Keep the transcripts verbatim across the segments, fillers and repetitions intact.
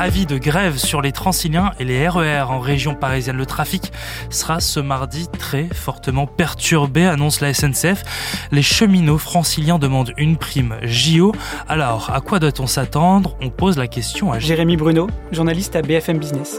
Avis de grève sur les Transiliens et les R E R en région parisienne. Le trafic sera ce mardi très fortement perturbé, annonce la S N C F. Les cheminots franciliens demandent une prime J O. Alors, à quoi doit-on s'attendre ? On pose la question à Jérémy Bruno, journaliste à B F M Business.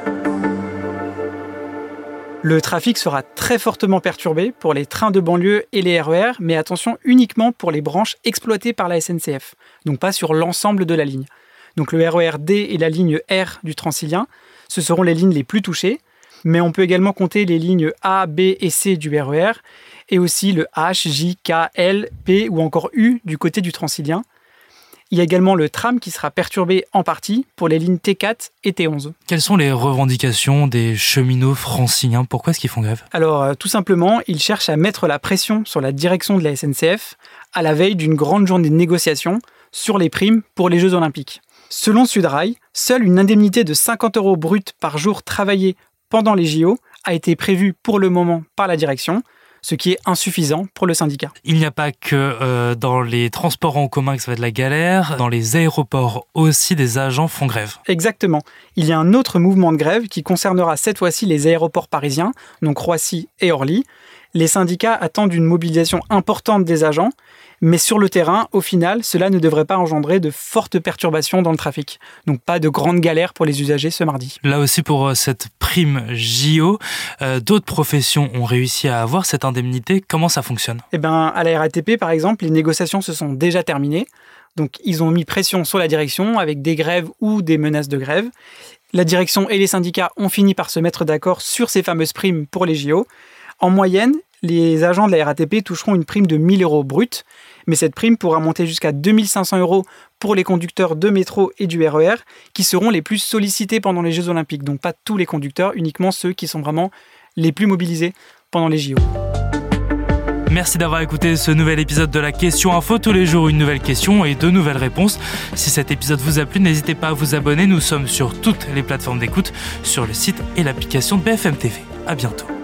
Le trafic sera très fortement perturbé pour les trains de banlieue et les R E R, mais attention uniquement pour les branches exploitées par la S N C F, donc pas sur l'ensemble de la ligne. Donc le R E R D et la ligne R du Transilien, ce seront les lignes les plus touchées, mais on peut également compter les lignes A, B et C du R E R, et aussi le H, J, K, L, P ou encore U du côté du Transilien. Il y a également le tram qui sera perturbé en partie pour les lignes T quatre et T onze. Quelles sont les revendications des cheminots franciliens ? Pourquoi est-ce qu'ils font grève ? Alors, euh, tout simplement, ils cherchent à mettre la pression sur la direction de la S N C F à la veille d'une grande journée de négociation sur les primes pour les Jeux Olympiques. Selon Sudrail, seule une indemnité de cinquante euros bruts par jour travaillé pendant les J O a été prévue pour le moment par la direction, ce qui est insuffisant pour le syndicat. Il n'y a pas que euh, dans les transports en commun que ça va être la galère, dans les aéroports aussi des agents font grève. Exactement. Il y a un autre mouvement de grève qui concernera cette fois-ci les aéroports parisiens, donc Roissy et Orly. Les syndicats attendent une mobilisation importante des agents, mais sur le terrain, au final, cela ne devrait pas engendrer de fortes perturbations dans le trafic. Donc pas de grandes galères pour les usagers ce mardi. Là aussi pour cette prime J O, euh, d'autres professions ont réussi à avoir cette indemnité. Comment ça fonctionne ? Eh ben, à la R A T P, par exemple, les négociations se sont déjà terminées. Donc ils ont mis pression sur la direction avec des grèves ou des menaces de grève. La direction et les syndicats ont fini par se mettre d'accord sur ces fameuses primes pour les J O. En moyenne, les agents de la R A T P toucheront une prime de mille euros brut, mais cette prime pourra monter jusqu'à deux mille cinq cents euros pour les conducteurs de métro et du R E R, qui seront les plus sollicités pendant les Jeux Olympiques. Donc pas tous les conducteurs, uniquement ceux qui sont vraiment les plus mobilisés pendant les J O. Merci d'avoir écouté ce nouvel épisode de la Question Info. Tous les jours, une nouvelle question et de nouvelles réponses. Si cet épisode vous a plu, n'hésitez pas à vous abonner. Nous sommes sur toutes les plateformes d'écoute, sur le site et l'application de B F M T V. À bientôt.